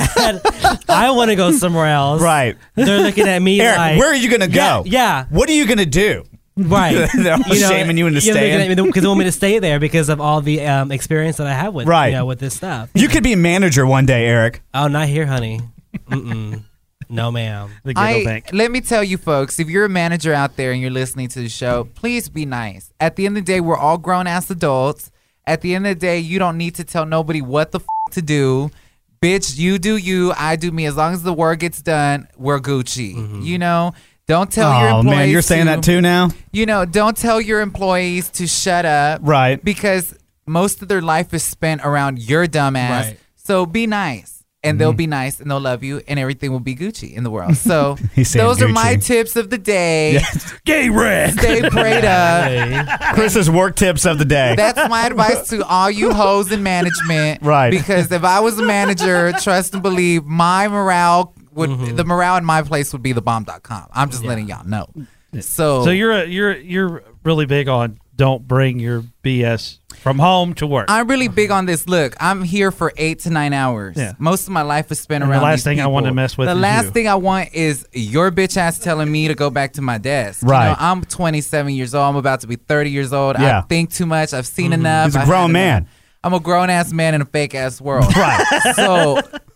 Speaker 3: that I want to go somewhere else,
Speaker 6: Right.
Speaker 3: they're looking at me
Speaker 6: Eric,
Speaker 3: like,
Speaker 6: where are you going to go?
Speaker 3: Yeah, yeah.
Speaker 6: What are you going to do?
Speaker 3: Right.
Speaker 6: They're all shaming you into staying.
Speaker 3: Because they want me to stay there because of all the um, experience that I have with,
Speaker 6: Right.
Speaker 3: you know, with this stuff.
Speaker 6: You could be a manager one day, Eric.
Speaker 3: Oh, not here, honey. Mm-mm. No, ma'am.
Speaker 10: The giggle
Speaker 9: I,
Speaker 10: bank.
Speaker 9: let me tell you, folks, if you're a manager out there and you're listening to the show, please be nice. At the end of the day, we're all grown ass adults. At the end of the day, you don't need to tell nobody what the f- to do. Bitch, you do you, I do me. As long as the work gets done, we're Gucci. You know, don't tell your
Speaker 6: Oh,
Speaker 9: employees.
Speaker 6: man, you're saying
Speaker 9: to-
Speaker 6: that too now?
Speaker 9: You know, don't tell your employees to shut up.
Speaker 6: Right.
Speaker 9: Because most of their life is spent around your dumb ass.
Speaker 3: Right.
Speaker 9: So be nice. And
Speaker 6: Mm-hmm.
Speaker 9: they'll be nice and they'll love you and everything will be Gucci in the world. So
Speaker 6: He's saying
Speaker 9: those are my
Speaker 6: Gucci.
Speaker 9: tips of the day.
Speaker 10: Gay red.
Speaker 9: Stay prayed up.
Speaker 6: Chris's work tips of the day.
Speaker 9: That's my advice to all you hoes in management.
Speaker 6: Right.
Speaker 9: Because if I was a manager, trust and believe my morale would the morale in my place would be the bomb dot com. I'm just letting y'all know. So
Speaker 10: So you're a, you're you're really big on don't bring your B S from home to work.
Speaker 9: I'm really big on this. Look, I'm here for eight to nine hours.
Speaker 10: Yeah.
Speaker 9: Most of my life is spent
Speaker 10: And the
Speaker 9: around
Speaker 10: last
Speaker 9: these
Speaker 10: thing I
Speaker 9: people.
Speaker 10: want to mess with
Speaker 9: The
Speaker 10: is
Speaker 9: last
Speaker 10: you.
Speaker 9: thing I want is your bitch ass telling me to go back to my desk.
Speaker 6: Right.
Speaker 9: You know, I'm twenty-seven years old. I'm about to be thirty years old.
Speaker 6: Yeah.
Speaker 9: I think too much. I've seen enough.
Speaker 6: He's a
Speaker 9: I had
Speaker 6: grown
Speaker 9: enough.
Speaker 6: man.
Speaker 9: I'm a grown ass man in a fake ass world.
Speaker 6: Right.
Speaker 9: So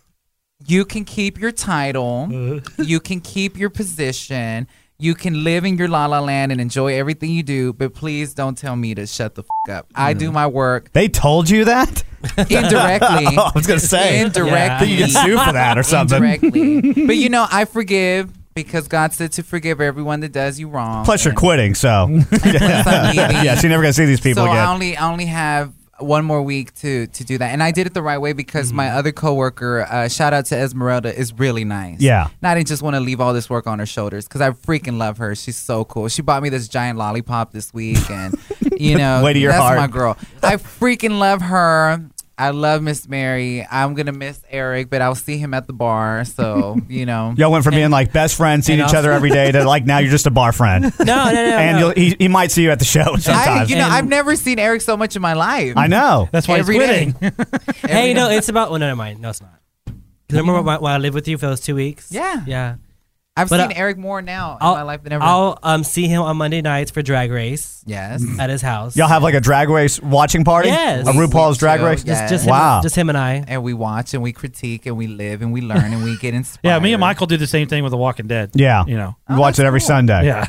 Speaker 9: you can keep your title. You can keep your position. You can live in your la la land and enjoy everything you do, but please don't tell me to shut the f- up. I do my work
Speaker 6: They told you that?
Speaker 9: indirectly.
Speaker 6: I was going to say.
Speaker 9: Indirectly.
Speaker 6: I think you can sue for that or something.
Speaker 9: Indirectly. But you know, I forgive because God said to forgive everyone that does you wrong.
Speaker 6: Plus, you're
Speaker 9: And
Speaker 6: quitting, so.
Speaker 9: plus I'm leaving.
Speaker 6: yeah, so you're never going to see these people
Speaker 9: so
Speaker 6: again.
Speaker 9: I only I only have one more week to to do that, and I did it the right way because my other coworker, uh, shout out to Esmeralda, is really nice.
Speaker 6: Yeah.
Speaker 9: and I didn't just want to leave all this work on her shoulders because I freaking love her. She's so cool. She bought me this giant lollipop this week, and you know,
Speaker 6: Way to your
Speaker 9: that's
Speaker 6: heart.
Speaker 9: my girl. I freaking love her. I love Miss Mary. I'm gonna miss Eric, but I'll see him at the bar. So you know,
Speaker 6: Y'all went from being like best friends, seeing
Speaker 3: and
Speaker 6: each other
Speaker 3: also-
Speaker 6: every day, to like now you're just a bar friend.
Speaker 3: No, no, no.
Speaker 6: and
Speaker 3: no.
Speaker 6: you'll, he, he might see you at the show
Speaker 9: I,
Speaker 6: sometimes.
Speaker 9: you know,
Speaker 3: And-
Speaker 9: I've never seen Eric so much in my life.
Speaker 6: I know.
Speaker 10: That's why
Speaker 9: Every
Speaker 10: he's
Speaker 9: day.
Speaker 10: quitting.
Speaker 3: Hey, no, it's about. Oh, no, never mind. No, it's not. 'Cause remember when when I lived with you for those two weeks?
Speaker 9: Yeah.
Speaker 3: Yeah.
Speaker 9: I've
Speaker 3: But,
Speaker 9: seen
Speaker 3: uh,
Speaker 9: Eric more now in
Speaker 3: I'll,
Speaker 9: my life than ever.
Speaker 3: I'll um, see him on Monday nights for Drag Race
Speaker 9: yes.
Speaker 3: at his house.
Speaker 6: Y'all have like a drag race watching party?
Speaker 3: Yes.
Speaker 6: A RuPaul's drag
Speaker 9: So,
Speaker 6: race?
Speaker 9: yeah.
Speaker 3: just, just him,
Speaker 6: Wow.
Speaker 3: just him and I.
Speaker 9: And we watch and we critique and we live and we learn and we get inspired.
Speaker 10: Yeah, me and Michael do the same thing with The Walking Dead.
Speaker 6: Yeah.
Speaker 10: You know.
Speaker 6: You watch it every
Speaker 9: cool.
Speaker 6: Sunday.
Speaker 10: Yeah.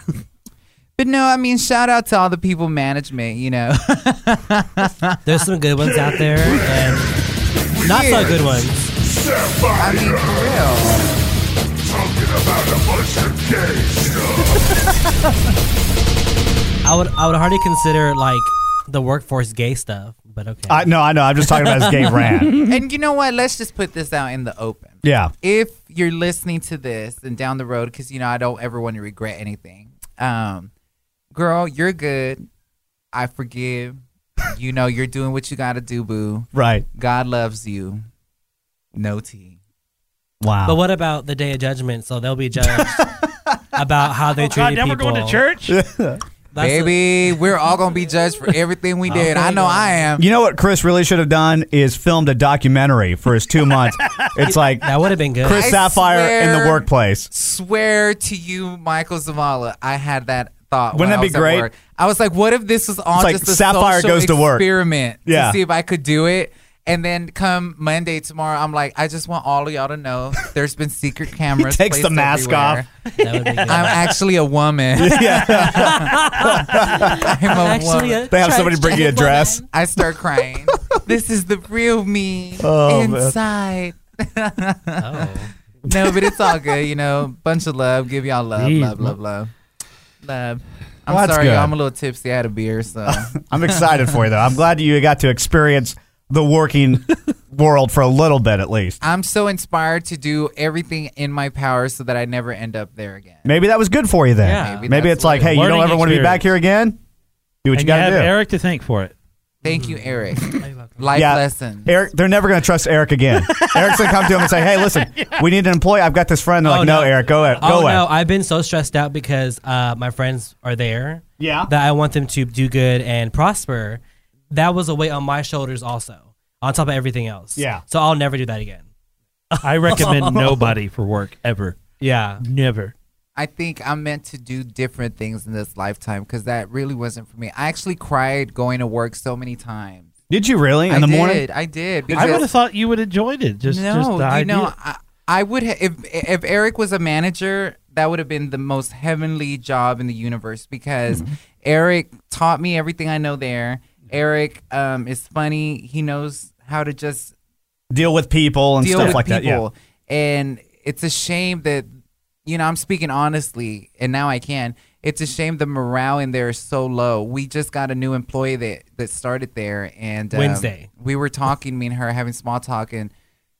Speaker 9: But no, I mean, shout out to all the people management, you know.
Speaker 3: There's some good ones out there and not so good ones.
Speaker 9: I mean, for real.
Speaker 1: Talking about a bunch of gay stuff.
Speaker 3: I would I would hardly consider like the workforce gay stuff, but okay.
Speaker 6: I, no, I know. I'm just talking about his gay rant.
Speaker 9: And you know what? Let's just put this out in the open.
Speaker 6: Yeah.
Speaker 9: If you're listening to this and down the road, because, you know, I don't ever want to regret anything. Um, girl, you're good. I forgive. You know, you're doing what you got to do, boo.
Speaker 6: Right.
Speaker 9: God loves you. No tea.
Speaker 6: Wow.
Speaker 3: But what about the day of judgment? So they'll be judged about how they
Speaker 10: Oh, God,
Speaker 3: treated
Speaker 10: now we're
Speaker 3: people.
Speaker 10: going to church?
Speaker 9: The Baby, we're all gonna be judged for everything we did. I know I am.
Speaker 6: You know what Chris really should have done is filmed a documentary for his two months. It's like
Speaker 3: that would have been good.
Speaker 6: Chris
Speaker 9: I
Speaker 6: Sapphire in the
Speaker 9: swear-
Speaker 6: workplace.
Speaker 9: Swear to you, Michael Zavala, I had that thought.
Speaker 6: Wouldn't
Speaker 9: when
Speaker 6: that
Speaker 9: I
Speaker 6: be
Speaker 9: was at
Speaker 6: great?
Speaker 9: work. I was like, what if this was all
Speaker 6: It's like
Speaker 9: just a
Speaker 6: Sapphire
Speaker 9: social
Speaker 6: goes to work.
Speaker 9: experiment
Speaker 6: Yeah.
Speaker 9: to see if I could do it? And then come Monday tomorrow, I'm like, I just want all of y'all to know there's been secret cameras.
Speaker 6: He takes the
Speaker 9: placed
Speaker 6: mask
Speaker 9: everywhere.
Speaker 6: off.
Speaker 3: That would be good.
Speaker 9: I'm actually a woman.
Speaker 6: Yeah.
Speaker 9: I'm a
Speaker 3: Actually,
Speaker 9: woman.
Speaker 3: a
Speaker 6: They have somebody bring you a
Speaker 3: transgender
Speaker 6: dress.
Speaker 3: woman.
Speaker 9: I start crying. This is the real me
Speaker 6: Oh, man.
Speaker 9: inside.
Speaker 3: Oh.
Speaker 9: No, but it's all good. You know, bunch of love. Give y'all love,
Speaker 10: Jeez,
Speaker 9: love, love, love, love. I'm
Speaker 6: Well, that's
Speaker 9: sorry,
Speaker 6: good.
Speaker 9: y'all, I'm a little tipsy. I had a beer, so
Speaker 6: I'm excited for you, though. I'm glad you got to experience the working world for a little bit, at least.
Speaker 9: I'm so inspired to do everything in my power so that I never end up there again.
Speaker 6: Maybe that was good for you then.
Speaker 3: Yeah.
Speaker 9: Maybe
Speaker 6: Maybe
Speaker 9: that's
Speaker 6: it's like,
Speaker 9: what-
Speaker 6: hey, you don't
Speaker 10: Learning
Speaker 6: ever want to be back
Speaker 10: experience.
Speaker 6: here again? Do what
Speaker 10: and
Speaker 6: you
Speaker 10: you
Speaker 6: got
Speaker 10: have
Speaker 6: to do.
Speaker 10: Eric to thank for it.
Speaker 9: Thank you, Eric. Life
Speaker 6: Yeah.
Speaker 9: lesson.
Speaker 6: Eric, they're never going to trust Eric again. Eric's going to come to him and say, hey, listen, we need an employee. I've got this friend. They're
Speaker 3: Oh,
Speaker 6: like, no,
Speaker 3: no.
Speaker 6: Eric, go ahead. Go
Speaker 3: Oh
Speaker 6: away.
Speaker 3: no, I've been so stressed out because uh, my friends are there.
Speaker 6: Yeah.
Speaker 3: That I want them to do good and prosper. That was a weight on my shoulders also, on top of everything else.
Speaker 6: Yeah.
Speaker 3: So I'll never do that again.
Speaker 10: I recommend nobody for work ever.
Speaker 3: Yeah.
Speaker 10: Never.
Speaker 9: I think I'm meant to do different things in this lifetime because that really wasn't for me. I actually cried going to work so many times.
Speaker 6: Did you really? In
Speaker 9: I
Speaker 6: the
Speaker 9: did.
Speaker 6: morning?
Speaker 9: I did.
Speaker 10: I
Speaker 9: because-
Speaker 10: would have thought you would have enjoyed it. Just,
Speaker 9: no,
Speaker 10: just the
Speaker 9: you
Speaker 10: idea.
Speaker 9: know, I, I would ha- if if Eric was a manager, that would have been the most heavenly job in the universe because
Speaker 6: Mm-hmm.
Speaker 9: Eric taught me everything I know there. Eric um, is funny. He knows how to just
Speaker 6: Deal with people and
Speaker 9: deal
Speaker 6: stuff
Speaker 9: with
Speaker 6: like that. Yeah.
Speaker 9: people. And it's a shame that, you know, I'm speaking honestly, and now I can. It's a shame the morale in there is so low. We just got a new employee that, that started there, and um,
Speaker 3: Wednesday.
Speaker 9: we were talking, me and her having small talk, and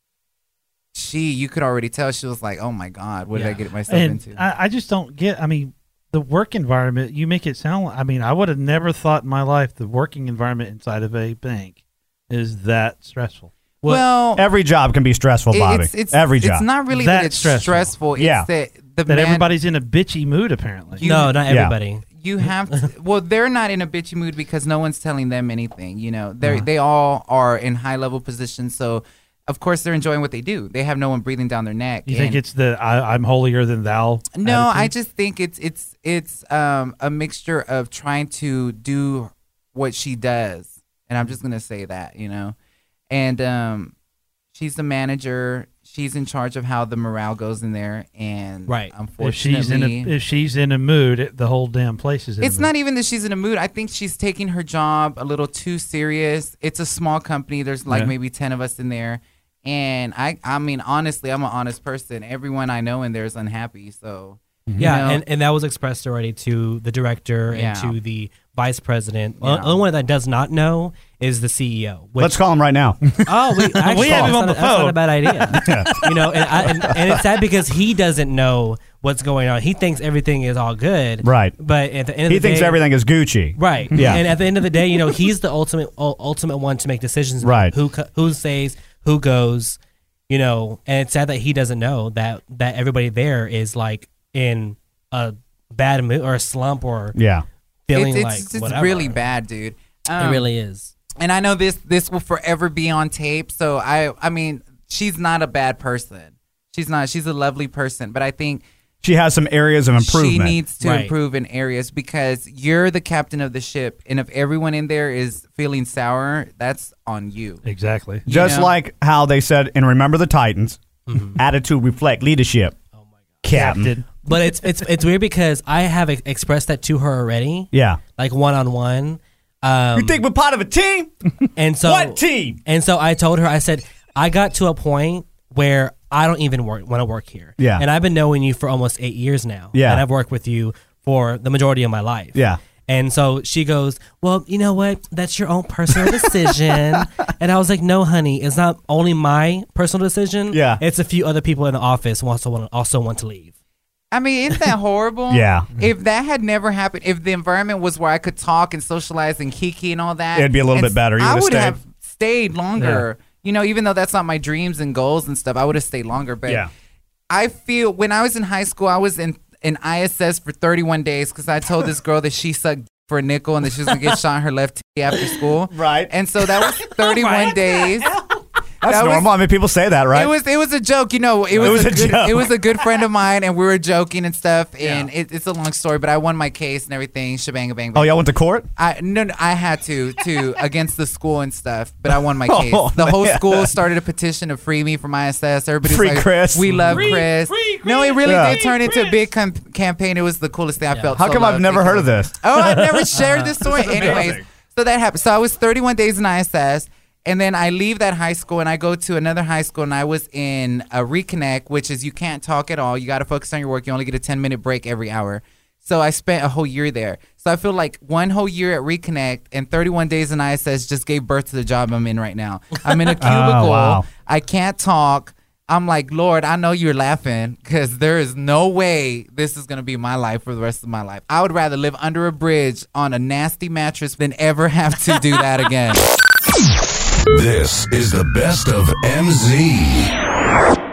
Speaker 9: she, you could already tell, she was like, "Oh my God, what did I
Speaker 3: Yeah.
Speaker 9: get myself
Speaker 10: and
Speaker 9: into?"
Speaker 10: I, I just don't get. I mean, the work environment. You make it sound. like- I mean, I would have never thought in my life the working environment inside of a bank is that stressful.
Speaker 9: well,
Speaker 6: Every job can be stressful,
Speaker 9: it-
Speaker 6: Bobby.
Speaker 9: it's, it's
Speaker 6: Every job.
Speaker 9: It's not really
Speaker 10: That
Speaker 9: that, it's
Speaker 10: stressful.
Speaker 9: stressful. It's
Speaker 6: Yeah.
Speaker 9: that the
Speaker 10: That
Speaker 9: man-
Speaker 10: everybody's in a bitchy mood. Apparently,
Speaker 9: You-
Speaker 3: No, not
Speaker 6: Yeah.
Speaker 3: everybody.
Speaker 9: You have to. Well, they're not in a bitchy mood because no one's telling them anything. You know, they
Speaker 6: Uh-huh.
Speaker 9: are they all are in high level positions, so of course they're enjoying what they do. They have no one breathing down their neck.
Speaker 10: you think
Speaker 9: And-
Speaker 10: it's the I, I'm holier than thou?
Speaker 9: no? I
Speaker 10: attitude?
Speaker 9: just think it's it's it's um a mixture of trying to do what she does, and I'm just gonna say that, you know, and um, she's the manager. She's in charge of how the morale goes in there, and
Speaker 3: Right.
Speaker 9: unfortunately,
Speaker 10: If she's in a if she's in a mood, it, the whole damn place is. In
Speaker 9: it's
Speaker 10: a mood.
Speaker 9: not even that she's in a mood. I think she's taking her job a little too serious. It's a small company. There's like
Speaker 10: Yeah.
Speaker 9: maybe ten of us in there. And I I mean, honestly, I'm an honest person. Everyone I know in there is unhappy. So,
Speaker 3: Yeah,
Speaker 9: you know,
Speaker 3: and, and that was expressed already to the director
Speaker 9: Yeah.
Speaker 3: and to the vice president.
Speaker 9: Yeah.
Speaker 3: The only one that does not know is the C E O. Which,
Speaker 6: Let's call him right now.
Speaker 3: Oh, we, actually,
Speaker 10: have him
Speaker 3: that's
Speaker 10: on
Speaker 3: not-
Speaker 10: the
Speaker 3: That's not
Speaker 10: phone.
Speaker 3: a bad idea. You know, and, I, and and it's sad because he doesn't know what's going on. He thinks everything is all good,
Speaker 6: Right.
Speaker 3: But at the end of
Speaker 6: He
Speaker 3: the
Speaker 6: thinks
Speaker 3: day,
Speaker 6: everything is Gucci.
Speaker 3: right?
Speaker 6: Yeah.
Speaker 3: And at the end of the day, you know, he's the ultimate ul- ultimate one to make decisions. about
Speaker 6: Right.
Speaker 3: Who co- who stays, who goes. You know, and it's sad that he doesn't know that that everybody there is like in a bad mood or a slump or
Speaker 6: Yeah.
Speaker 3: feeling
Speaker 9: it's,
Speaker 3: like
Speaker 9: it's, it's
Speaker 3: whatever.
Speaker 9: really bad, dude.
Speaker 3: It
Speaker 9: Um,
Speaker 3: really is.
Speaker 9: And I know this this will forever be on tape. So I I mean, she's not a bad person. She's not. She's a lovely person. But I think
Speaker 6: She has some areas of improvement.
Speaker 9: she needs to
Speaker 3: Right.
Speaker 9: improve in areas because you're the captain of the ship, and if everyone in there is feeling sour, that's on you.
Speaker 10: exactly.
Speaker 9: You
Speaker 6: Just
Speaker 9: know?
Speaker 6: like how they said in Remember the Titans,
Speaker 3: Mm-hmm.
Speaker 6: attitude reflect leadership. Oh my God. Captain.
Speaker 10: Captain.
Speaker 3: But it's it's it's weird because I have ex- expressed that to her already,
Speaker 6: Yeah.
Speaker 3: like one on one. Um,
Speaker 6: You think we're part of a team?
Speaker 3: and so
Speaker 6: What team?
Speaker 3: And so I told her, I said, I got to a point where I don't even work want to work here.
Speaker 6: Yeah.
Speaker 3: And I've been knowing you for almost eight years now.
Speaker 6: Yeah.
Speaker 3: And I've worked with you for the majority of my life.
Speaker 6: Yeah.
Speaker 3: And so she goes, well, you know what? That's your own personal decision. And I was like, no, honey, it's not only my personal decision.
Speaker 6: Yeah.
Speaker 3: It's a few other people in the office who also want, also want to leave.
Speaker 9: I mean, isn't that horrible?
Speaker 6: Yeah.
Speaker 9: If that had never happened, if the environment was where I could talk and socialize and kiki and all that,
Speaker 6: It'd be a little
Speaker 9: and
Speaker 6: bit better. You
Speaker 9: I
Speaker 6: would've
Speaker 9: would
Speaker 6: stayed.
Speaker 9: have stayed longer. You know, even though that's not my dreams and goals and stuff, I would have stayed longer. But
Speaker 6: Yeah.
Speaker 9: I feel when I was in high school, I was in in I S S for thirty-one days because I told this girl that she sucked for a nickel and that she was going to get shot in her left titty after school.
Speaker 6: Right.
Speaker 9: And so that was thirty-one days.
Speaker 6: That's
Speaker 9: That was-
Speaker 6: normal. I mean, people say that, right?
Speaker 9: It was it was a joke, you know. It was,
Speaker 6: It was
Speaker 9: a,
Speaker 6: a
Speaker 9: good,
Speaker 6: joke.
Speaker 9: It was a good friend of mine, and we were joking and stuff. And it, it's a long story, but I won my case and everything. Shebang, bang, bang.
Speaker 6: Oh, y'all went to court?
Speaker 9: I no, no, I had to to against the school and stuff, but I won my
Speaker 6: Oh,
Speaker 9: case. the whole
Speaker 6: man.
Speaker 9: school started a petition to free me from I S S. Everybody was
Speaker 6: Free
Speaker 9: like,
Speaker 6: Chris.
Speaker 9: "We love
Speaker 10: Free,
Speaker 9: Chris."
Speaker 10: free
Speaker 9: no, it really
Speaker 6: Yeah.
Speaker 9: did turn into a big com- campaign. It was the coolest thing I felt.
Speaker 6: How
Speaker 9: so
Speaker 6: come I've
Speaker 9: loved
Speaker 6: never heard of
Speaker 9: because-
Speaker 6: this?
Speaker 9: Oh, I've never shared this story. Anyways, so that happened. So I was thirty-one days in I S S. And then I leave that high school and I go to another high school and I was in a reconnect, which is you can't talk at all. You got to focus on your work. You only get a ten minute break every hour. So I spent a whole year there. So I feel like one whole year at reconnect and thirty-one days in I S S just gave birth to the job I'm in right now. I'm in a cubicle.
Speaker 6: wow.
Speaker 9: I can't talk. I'm like, Lord, I know you're laughing because there is no way this is going to be my life for the rest of my life. I would rather live under a bridge on a nasty mattress than ever have to do that again.
Speaker 1: This is the best of M Z.